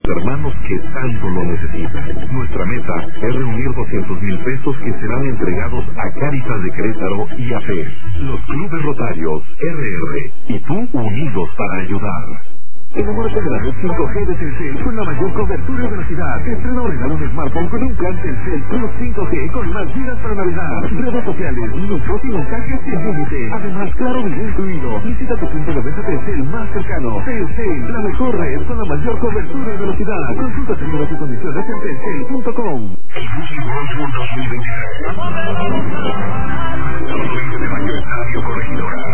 hermanos que tanto lo necesitan. Nuestra meta es reunir 200,000 pesos que serán entregados a Cáritas de Querétaro y a FES, los clubes Rotarios, RR y tú unidos para ayudar. Enamórate de la red 5G de Telcel con la mayor cobertura y velocidad. Estrena o regala un smartphone con un plan Telcel Plus 5G con más gigas para Navidad. Redes sociales, minutos y mensajes sin límite. Además, claro video incluido. Visita tu punto de venta Telcel más cercano. Telcel, la mejor red con la mayor cobertura y velocidad. Consulta términos y condiciones en telcel.com. El Music World Tour 2023.